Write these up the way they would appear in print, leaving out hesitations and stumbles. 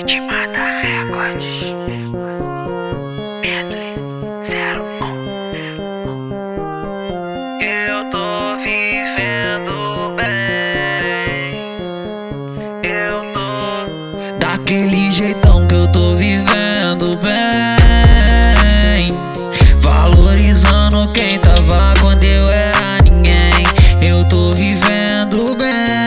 Vítima da Recordes. Medley 01. Eu tô vivendo bem. Eu tô daquele jeitão que eu tô vivendo bem. Valorizando quem tava quando eu era ninguém. Eu tô vivendo bem.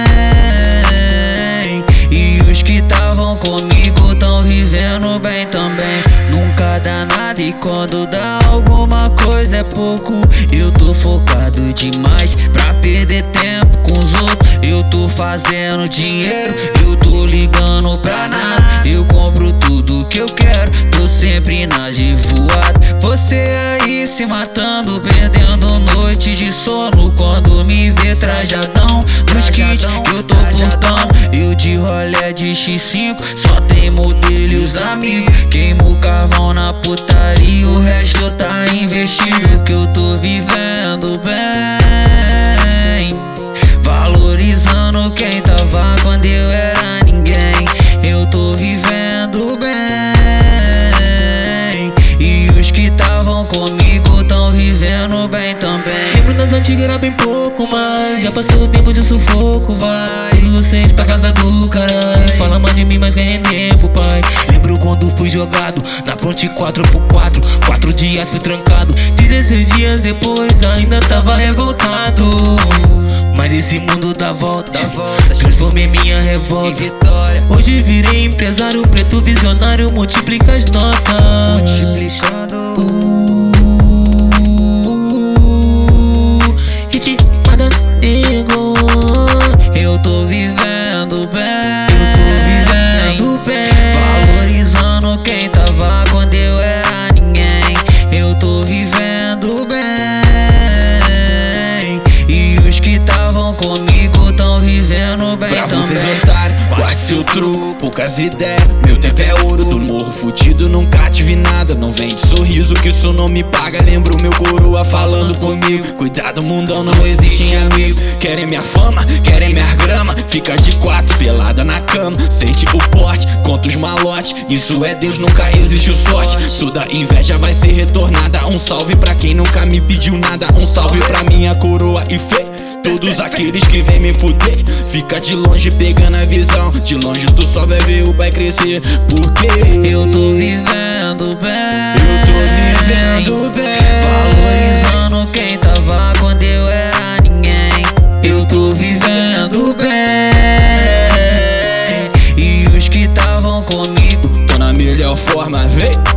E os que tavam comigo tão vivendo bem também. Nunca dá nada e quando dá alguma coisa é pouco. Eu tô focado demais pra perder tempo com os outros. Eu tô fazendo dinheiro, eu tô ligando pra nada. Eu compro tudo que eu quero, tô sempre na de voada. Você aí se matando, perdendo noite de sono quando me vê trajadão. Nos kits eu tô portando, eu de rolé de X5, só tem modelo e os amigos. Queimo o carvão na putaria, o resto tá investido. Que eu tô vivendo bem, valorizando quem tava quando eu era ninguém. Eu tô vivendo bem, e os que tavam comigo tão vivendo bem também. Lembro nas antigas era bem pouco, mas já passou o tempo de sufoco, vai. Todos vocês pra casa do caralho, fala mais de mim, mas ganhei tempo, pai. Lembro quando fui jogado na ponte 4x4, 4 dias fui trancado, 16 dias depois ainda tava revoltado. Mas esse mundo dá volta, transformei minha revolta em vitória. Hoje virei empresário preto visionário, multiplica as notas. Ritmada nego. Eu tô vivendo bem, valorizando quem tava quando eu era ninguém. Eu tô vivendo bem, e os que tavam comigo tão vivendo bem pra também. Vocês otários, guarde seu truco, poucas ideias. Meu tempo é ouro, do morro fudido, nunca tive nada. Não vem de sorriso que isso não me paga. Lembro meu coroa falando comigo: cuidado, mundão, não existem amigos. Querem minha fama, querem minha grama. Fica de 4, pelada na cama. Sente o porte, conta os malotes. Isso é Deus, nunca existiu sorte. Toda inveja vai ser retornada. Um salve pra quem nunca me pediu nada. Um salve pra minha coroa e fé. Todos aqueles que vêm me fuder, fica de longe pegando a visão. De longe tu só vai ver o pai crescer. Porque eu tô vivendo bem, valorizando quem tava quando eu era ninguém. Eu tô vivendo bem, e os que tavam comigo tô na melhor forma, vem.